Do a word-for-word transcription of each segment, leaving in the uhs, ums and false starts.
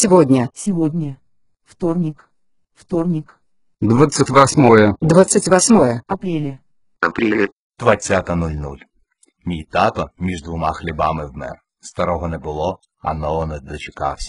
Сегодня. Сегодня. Вторник. Вторник. двадцять восьмое. двадцять восьмое. Апреля. Апреля. двадцята нуль нуль. Мій тато між двома хлібами вмер. Старого не було, а нового не дочекався.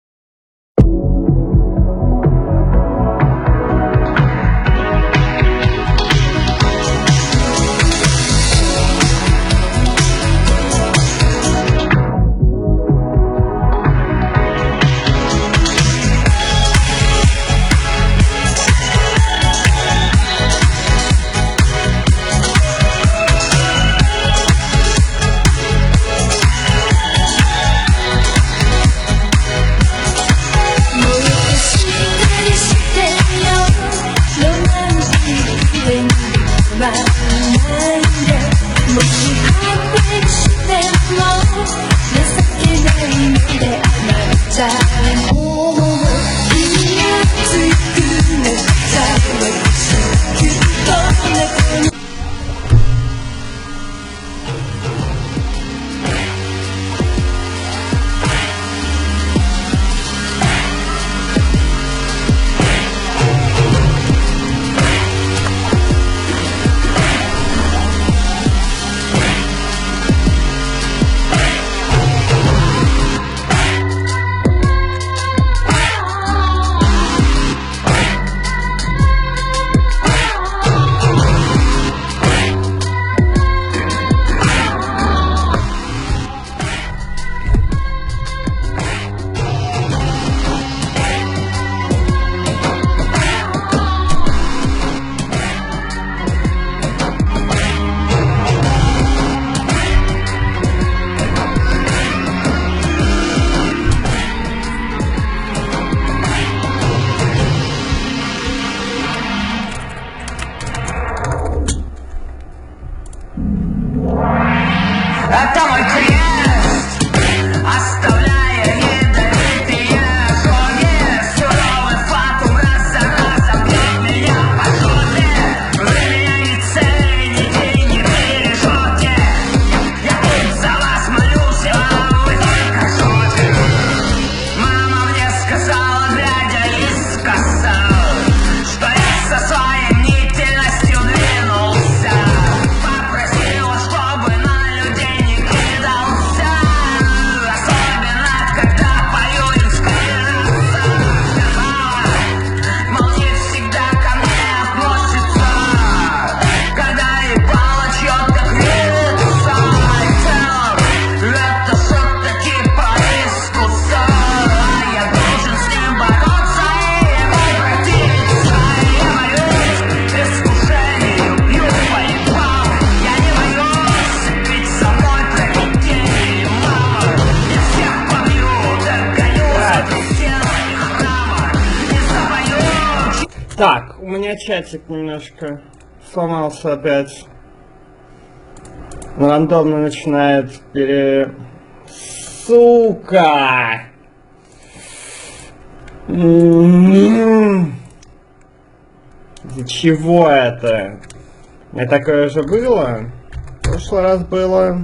Это мой крест, оставляя ядовитые ожоги. Суровый фатум раз за разом бьет меня по жопе. Вы меня ни цели, ни день не бережете. Я тут за вас молюсь, а вы только жопе. Мама мне сказала, глядя искоса, что я со своей мнительностью двинулся. Попросила, чтобы на людей не кидался, особенно когда пою их скрыться. Сказала, мол, не всегда ко мне относится, когда ебало чьё-то крыльца. И в целом это что-то типа искуса, а я должен с ним бороться и ему противиться. Я боюсь искушению, пью поебал. Я не боюсь, ведь со мной проведение мама. Я всех побью, догоню за стенами храма. Не забою. Так, у меня чатик немножко сломался опять. Рандомно начинает пере... Сука! М-м-м. Из-за чего это? У меня такое же было? В прошлый раз было.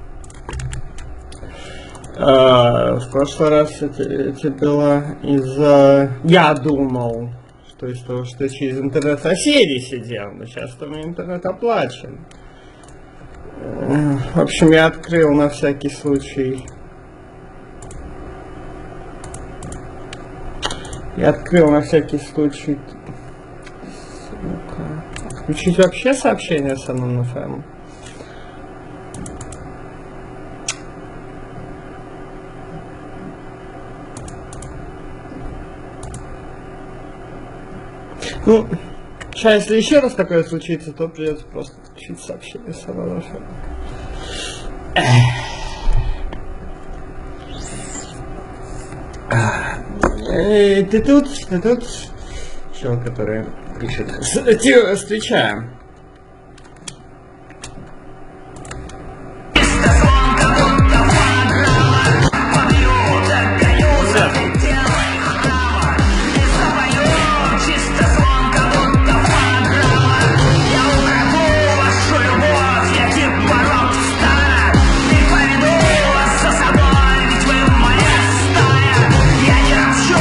А, в прошлый раз это, это было из-за... Я думал, что из того, что через интернет соседи сидел, но сейчас у меня интернет оплачен. Э, В общем, я открыл на всякий случай. Я открыл на всякий случай. Сука. Включить вообще сообщение с эн эф эм. Ну, сейчас, если еще раз такое случится, то придется просто включить сообщение с эн эф эм. Эй, ты тут? Ты тут? Чел, который пишет. С- ти- Встречаем. Я не равчу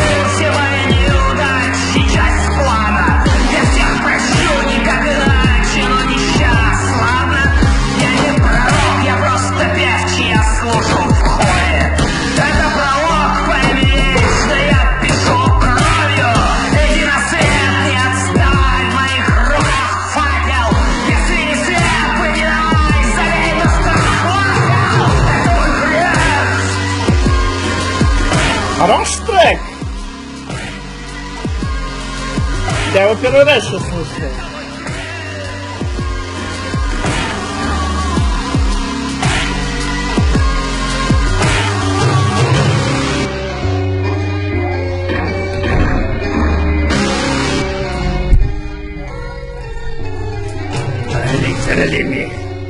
Хороший трек! Я его первый раз сейчас слышал. Literally.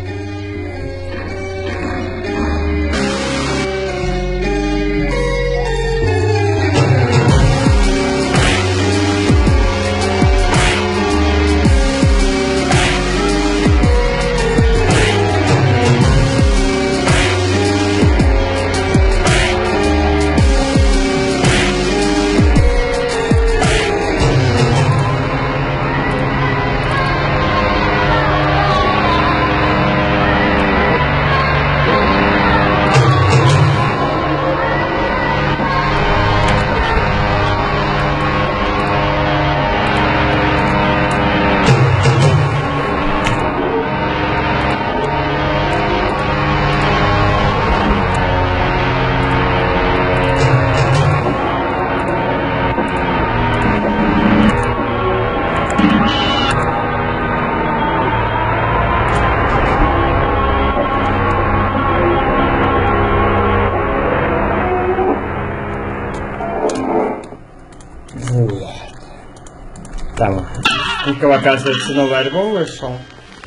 Там, у кого, оказывается, новый альбом вышел.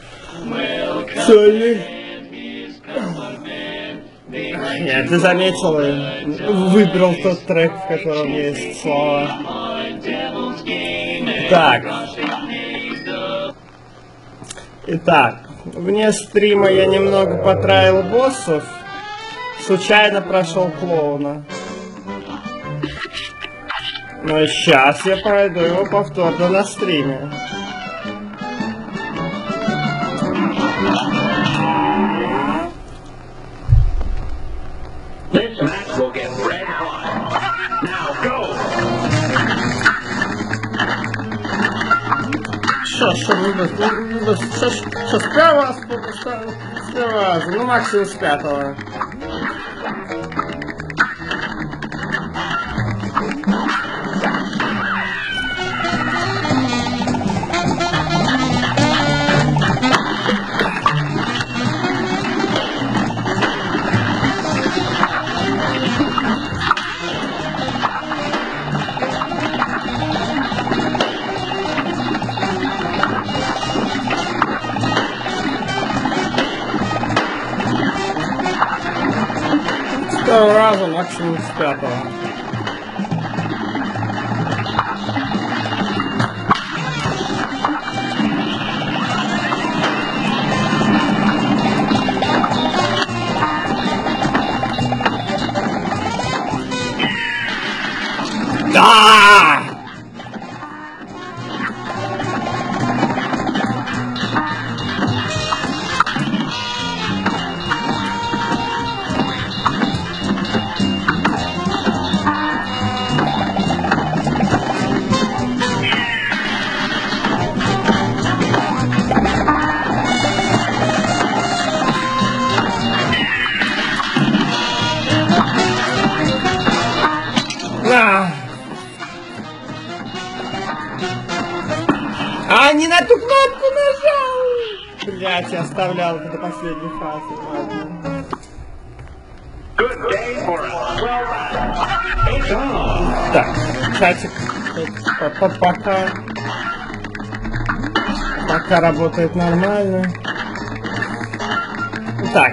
Соли. Нет, ты заметил, выбрал тот трек, в котором есть слово. Так. Итак, вне стрима я немного потраил боссов. Случайно прошел клоуна. Но сейчас я пройду его повторно на стриме. Что, что, сейчас, сейчас с первого, с первого раза, ну максимум с пятого. Второго раза, максимум с пятого. Да! А, не на ту кнопку нажал! Блять, я оставлял это до последней фразы. Ладно. Так, чатик. Пока. Пока работает нормально. Так.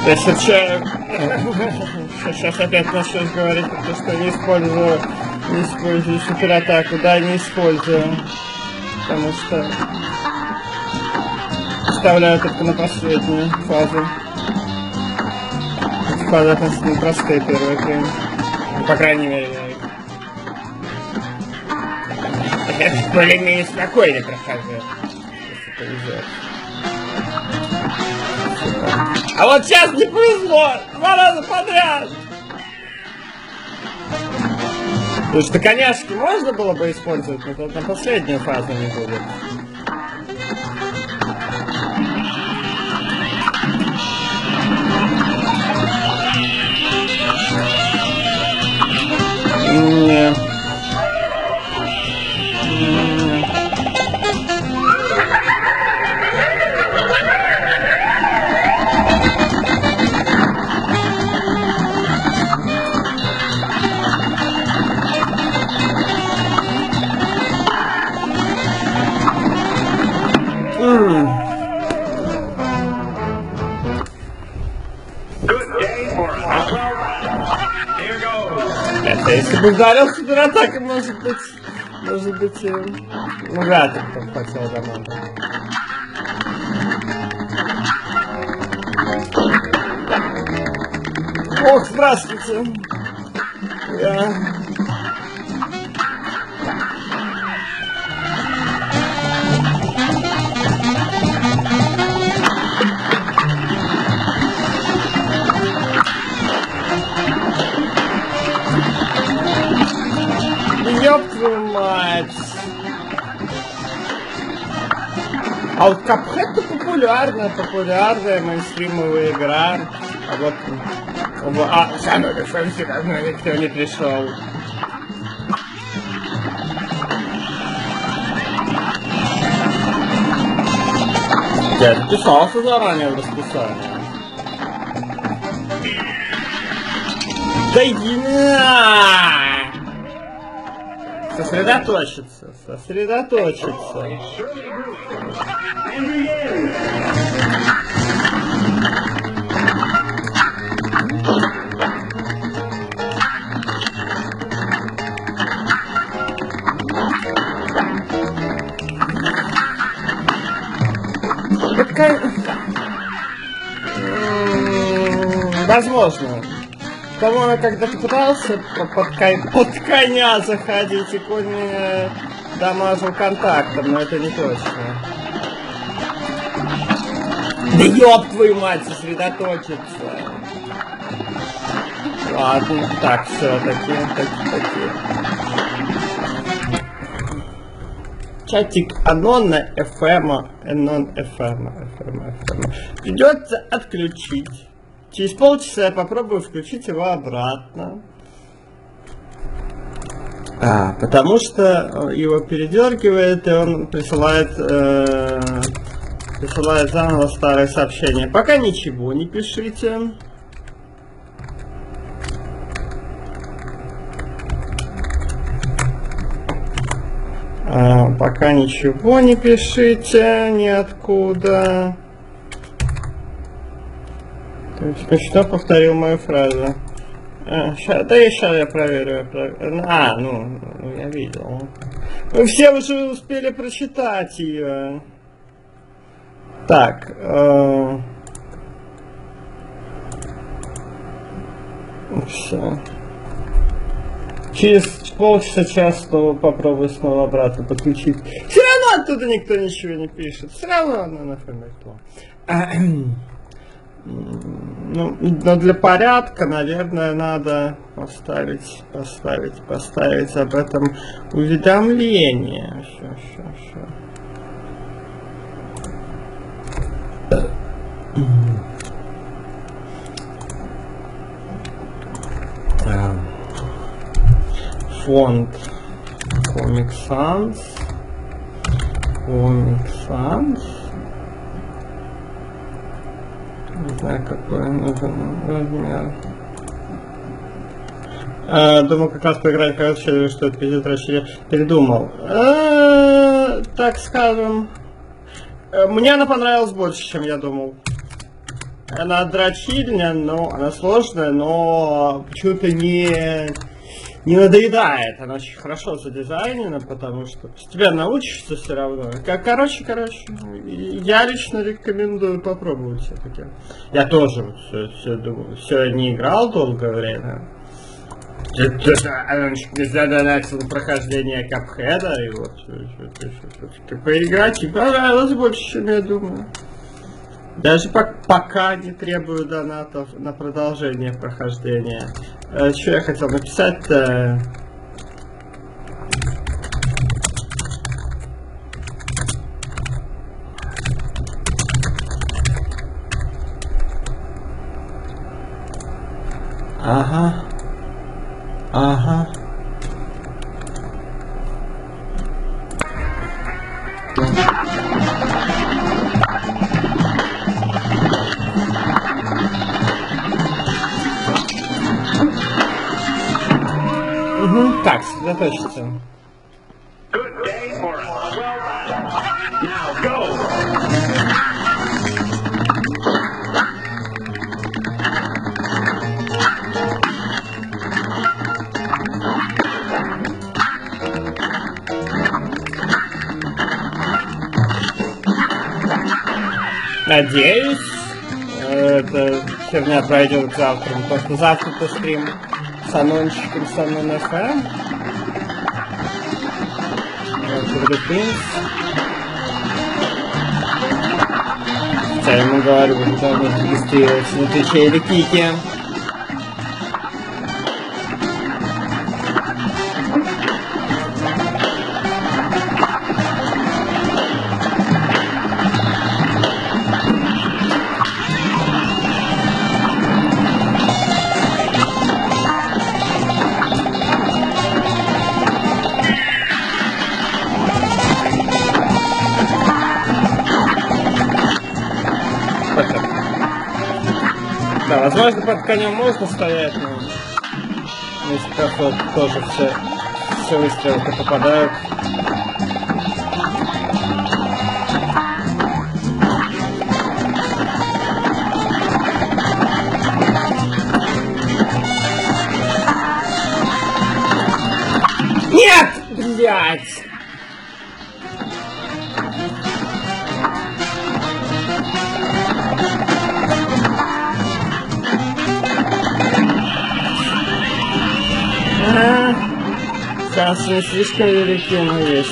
Если человек сейчас опять начнешь говорить, потому что не использую, не использую суператаку, да, не использую, потому что вставляю только на последнюю фазу. Фазы относительно простые первое время. Ну, по крайней мере, я их. Я более-менее спокойно прохожу, если повезет. А вот сейчас не повезло! Два раза подряд! Потому что коняшки можно было бы использовать, но только на последнюю фазу не будет. Нет. Это если бы ударил суператакой, может быть, может быть, ну вряд ли кто хотел домой. Ох, здравствуйте. Я... Ёб твою мать! А вот Cuphead популярная, популярная мейнстримовая игра. А вот... А, самое большое, все равно никто не пришел. Я записался заранее в расписание. Да иди на! Сосредоточиться, сосредоточиться. Подка... Возможно. По-моему, когда-то пытался под, под коня заходить, и конь меня дамажил контактом, но это не точно. Да ёб твою мать, сосредоточиться. Ладно, так, все-таки, таки-таки. Чатик Анона эф эм, Анон эф эм, эф эм, эф эм. Придется отключить. Через полчаса я попробую включить его обратно. А, потому что его передергивает, и он присылает, э, присылает заново старые сообщения. Пока ничего не пишите. А, пока ничего не пишите ниоткуда. Что повторил мою фразу? А, ща, да и сейчас я проверю, я проверю. А, ну, ну, я видел. Вы все уже успели прочитать ее. Так. Э... Все. Через полчаса, час снова попробую снова обратно подключить. Все равно оттуда никто ничего не пишет. Все равно оно на фэмиликло. Ну, но для порядка, наверное, надо поставить, поставить, поставить об этом уведомление. Ща, ща, ща. Фонд Comic Sans. Comic Sans. Не знаю, какой нужен размер. А, думал как раз поиграть, короче, что это пиздец, короче, передумал. А, так скажем. Мне она понравилась больше, чем я думал. Она дрочильня, но она сложная, но почему-то не, не надоедает. Она очень хорошо задизайнена, потому что тебя научишься все равно. Как, короче, короче, я лично рекомендую попробовать все-таки. Я тоже вот все, все, думаю, все не играл долгое время. Я начал прохождение Капхеда, и вот поиграть, и понравилось больше, чем я думаю. Даже по пока не требую донатов на продолжение прохождения. Э, что я хотел написать-то? Ага. Ага. Угу, так, сосредоточиться. Надеюсь, эта херня пройдет к завтра, потому что завтра-то стрим с анончиком с Unknown эф эм. Я ему говорю, что там нужно регистрироваться на Твиче или Кике. Да, возможно, под конем можно стоять, но если как-то тоже все, все выстрелы попадают. Нет! Блять! Ага. Шансы не слишком велики, но есть.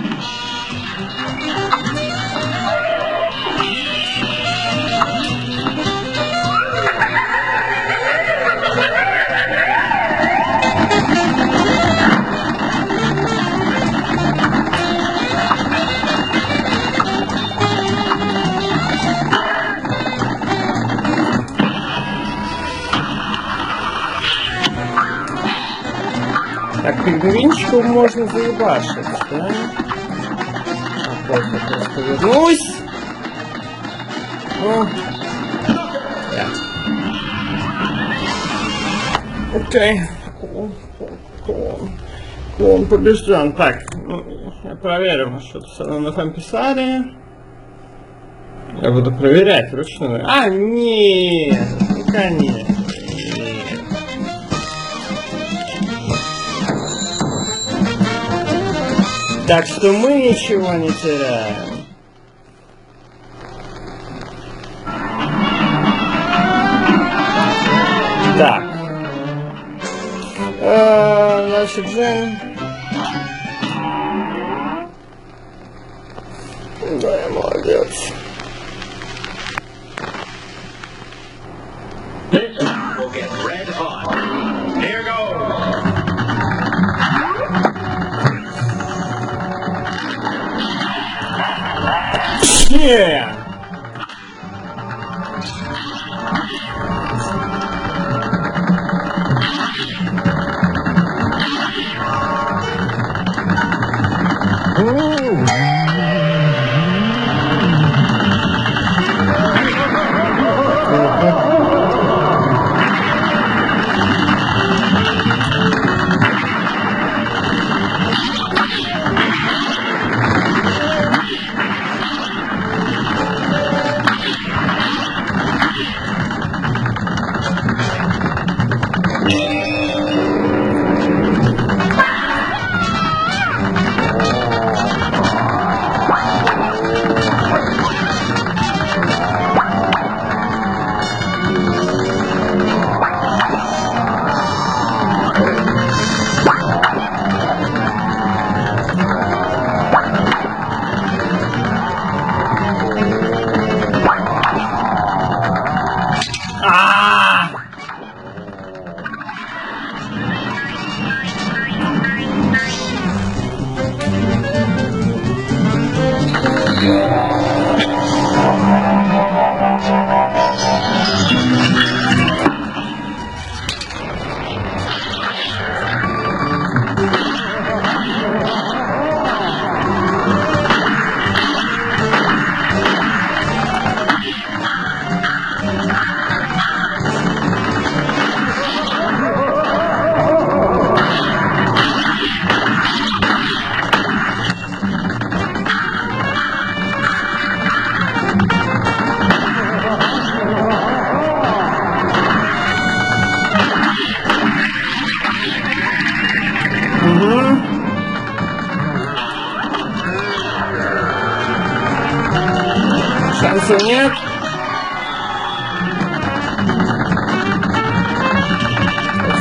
Так, пингвинчиков можно заебашить, да? Опять я просто вернусь. Ну. Да. Окей. Клон, клон, клон побежден. Так, ну, я проверю, что-то с Unknown эф эм писали. Я буду проверять вручную. А, нет, ну, конечно. Так что мы ничего не теряем. Так. А, значит, Джен. Да, я молодец. Yeah.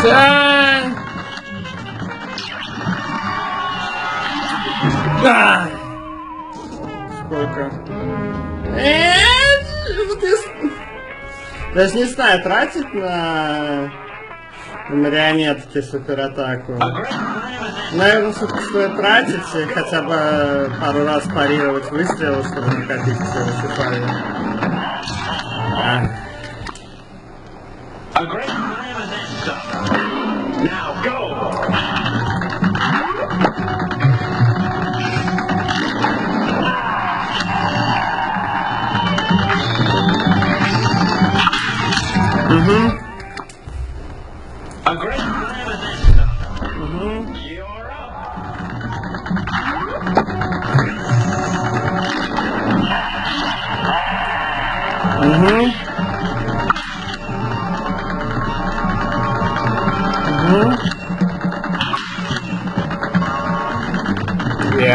Да. Да. Сколько? Даже не знаю, тратить на, на марионетки суператаку. Наверное, все-таки стоит тратить и хотя бы пару раз парировать выстрелы, чтобы накопить все высыпали. А. Угу. Угу. Угу. Yeah.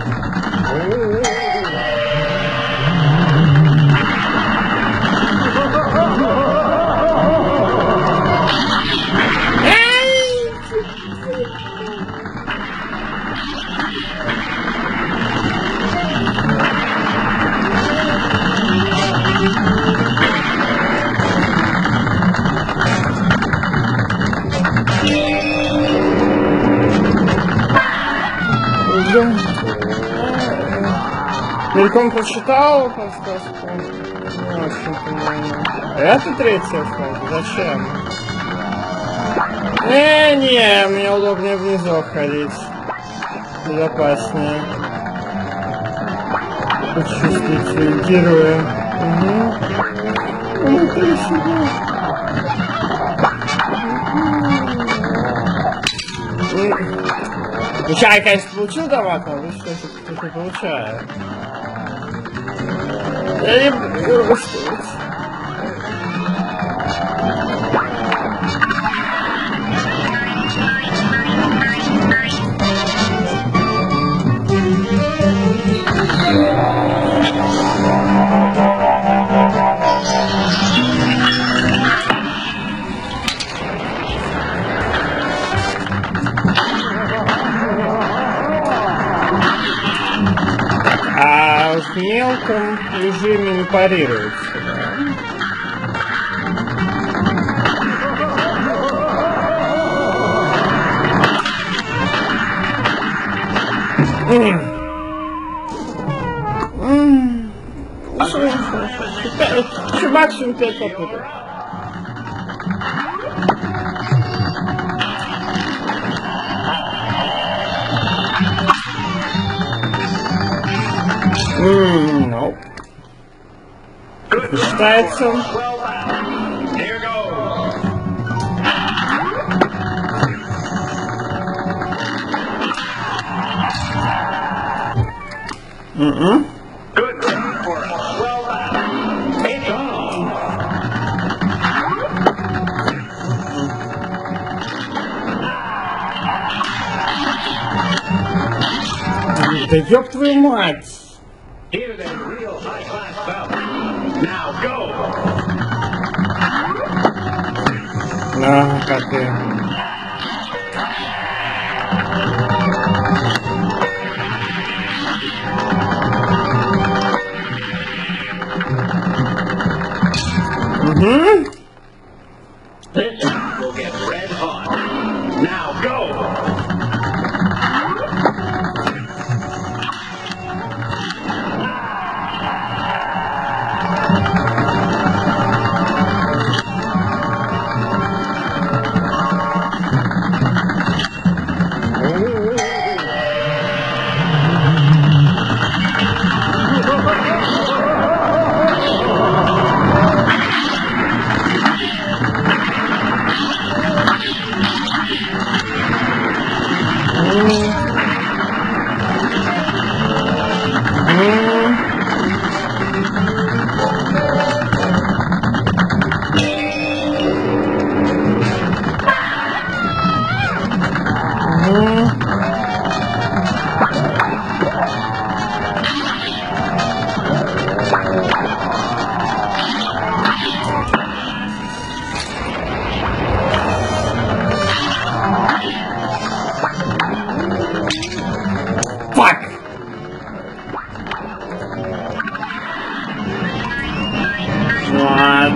Мельком прочитал подсказку. Не очень понимаю. Это третья фраза? Зачем? Не, не, мне удобнее внизу ходить. Безопаснее. Почувствуйте героя. Угу. Внутри себя. Ну, чай, конечно, получил дамаг, но вы что, что не получаю. Я не буду что-то. А в мелком режиме не парируется, да? Еще максимум пять попыток. Ммм, ну. Считается. Mm-mm. Да ёб твою мать! А, как ты... Угу.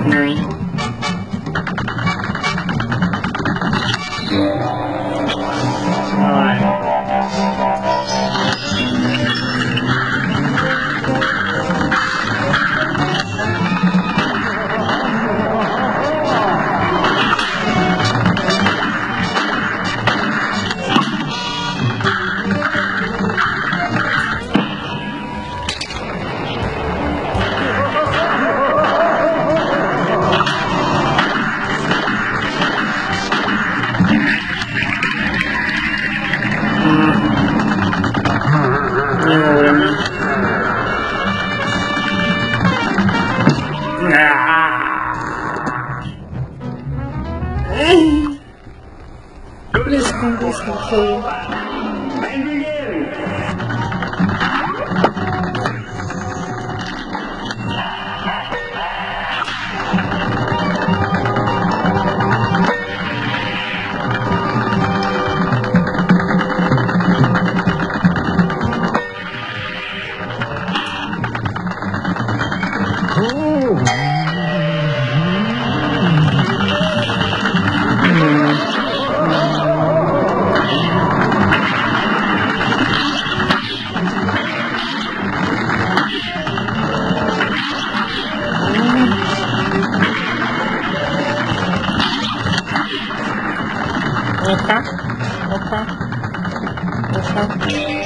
Близко, близко. Опа, опа, опа.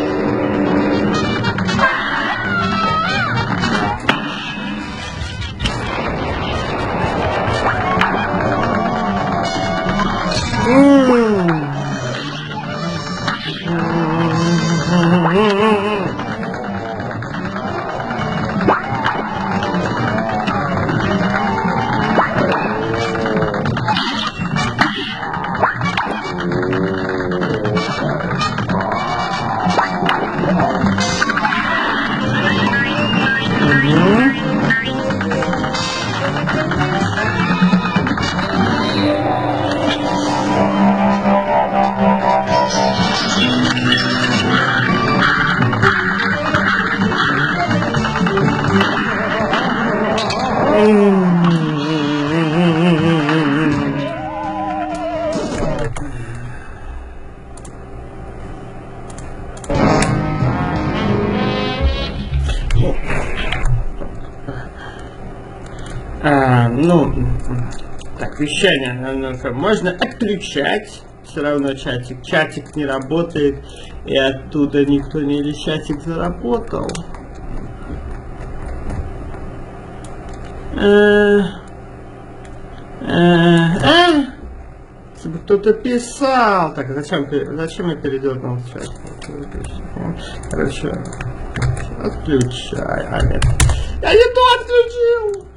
А, ну, так, вещание можно отключать, все равно чатик, чатик не работает, и оттуда никто не, или чатик заработал. Э, э, э, кто-то писал, так, зачем, зачем я передернул чат? Короче, отключай, а нет, я не то отключил.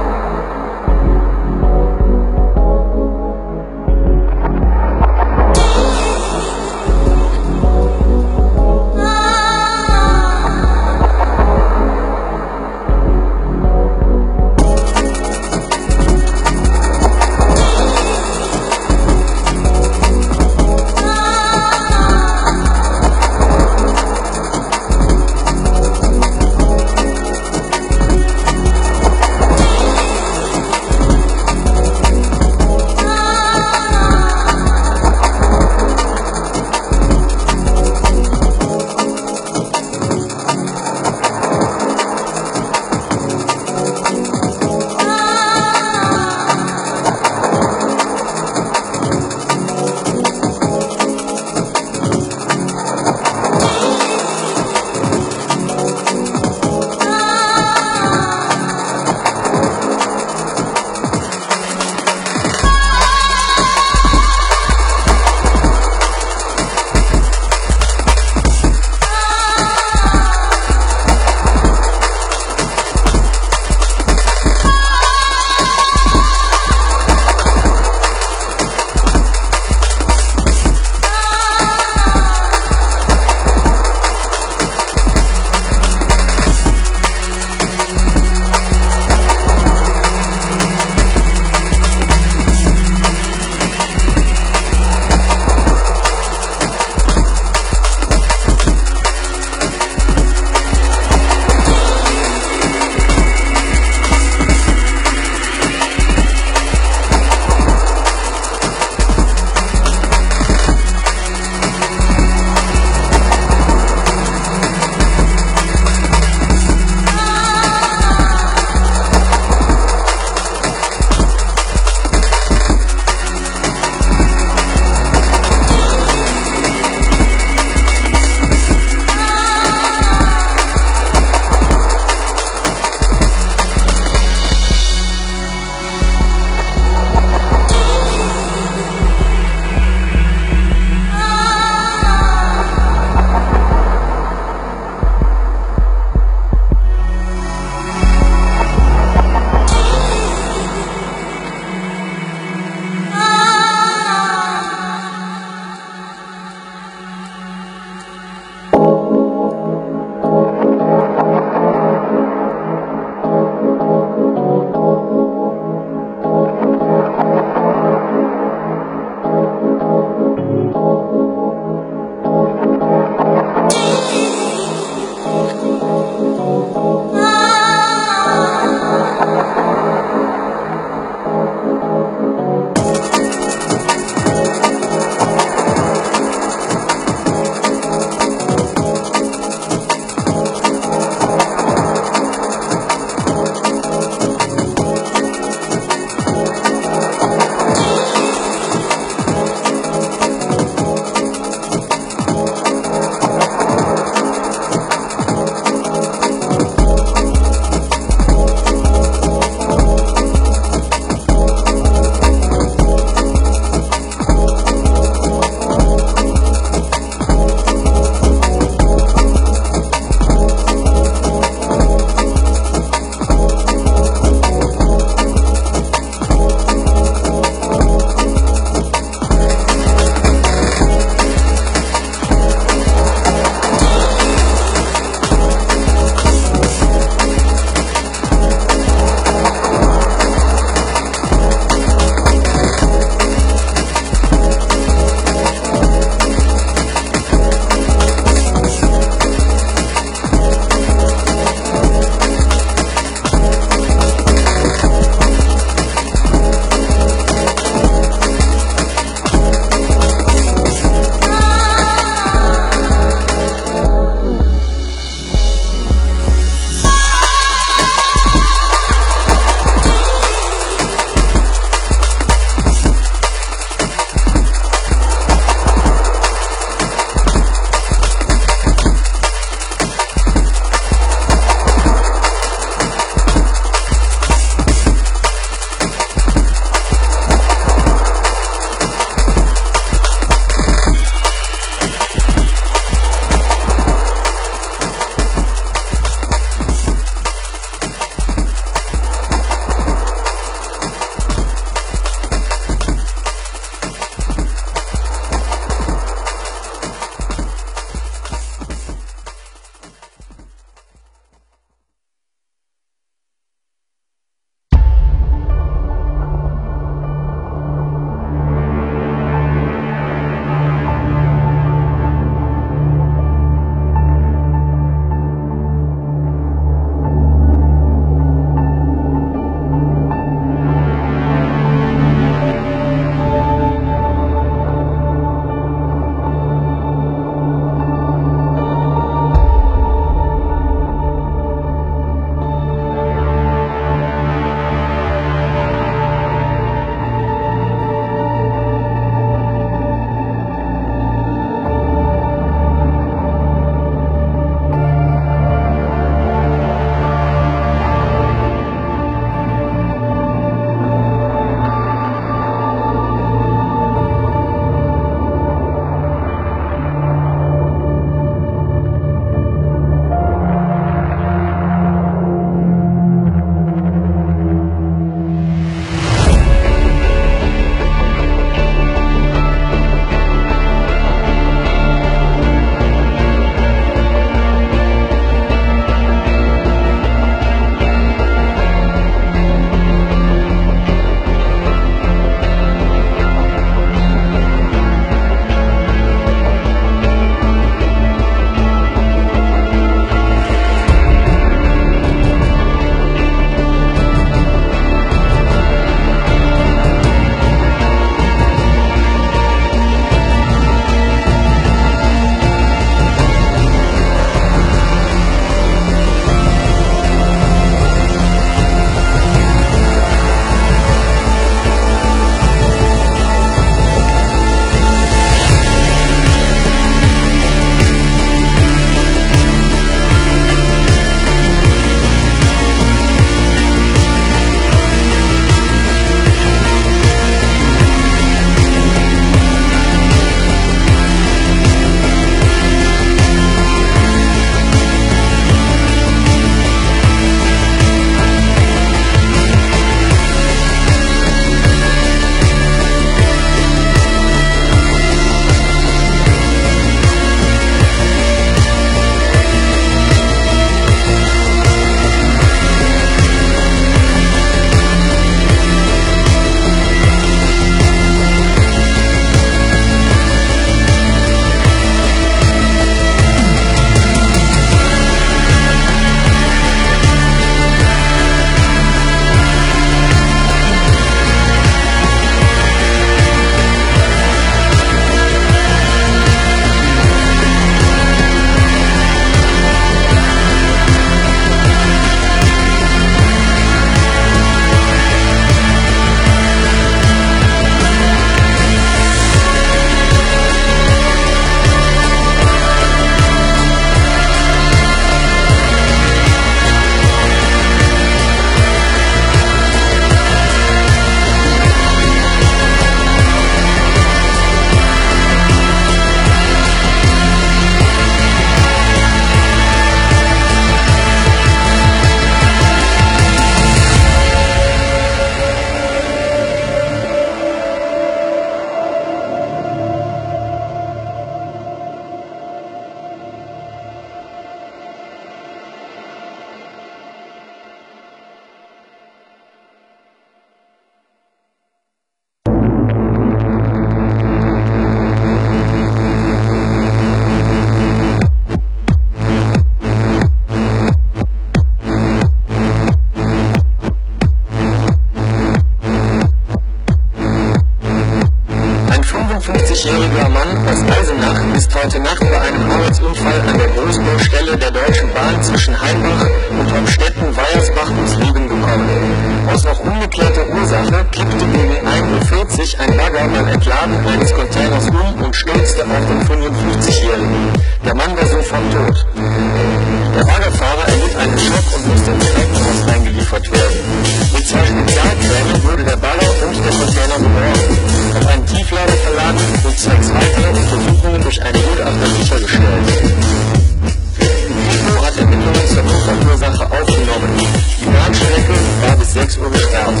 heute Nacht bei einem Arbeitsunfall an der Großbaustelle der Deutschen Bahn zwischen Heimbach und Amstetten-Weiersbach ums Leben gekommen. Aus noch ungeklärter Ursache kippte gegen ein Uhr vierzig ein Bagger beim Entladen eines Containers um und stürzte auf den fünfundfünfzigjährigen. Der Mann war sofort tot. Der Baggerfahrer erlitt einen Schock und musste ins Krankenhaus eingeliefert werden. Mit zwei Spezialkränen wurde der Bagger und der Container geborgen, auf einen Tieflader verlagert und zwecks weiterer Untersuchungen durch einen Gutachter sichergestellt. Kripo hat Ermittlungen zur Unfallursache aufgenommen. Die Bahnstrecke war bis sechs Uhr gesperrt.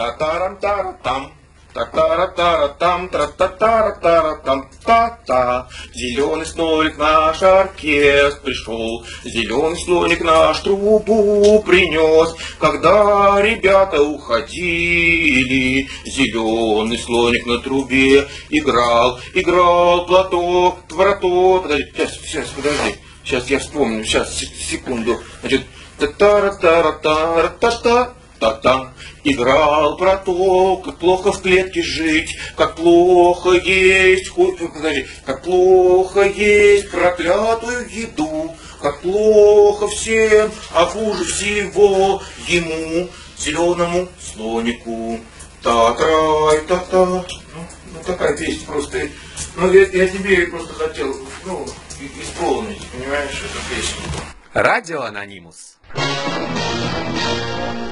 Та-та-рам-та-ра-там. Та-та-ра-та-ра-там, тра-та-та-ра-та-ра-там, та-та. Зеленый слоник наш оркестр пришел, зеленый слоник наш трубу принес. Когда ребята уходили, зеленый слоник на трубе играл, играл платок, твороток. Подожди, сейчас, сейчас, подожди, сейчас я вспомню, сейчас, секунду. Значит, та-та-ра-та-ра-та-ра-та-та. Та-та, играл про то, как плохо в клетке жить, как плохо есть, подожди, как плохо есть проклятую еду, как плохо всем, а хуже всего ему, зеленому слонику. Та-трай, та-та. Ну, ну такая песня просто. Ну я, я тебе просто хотел, ну, исполнить, понимаешь, эту песню. Радіо Анонімус.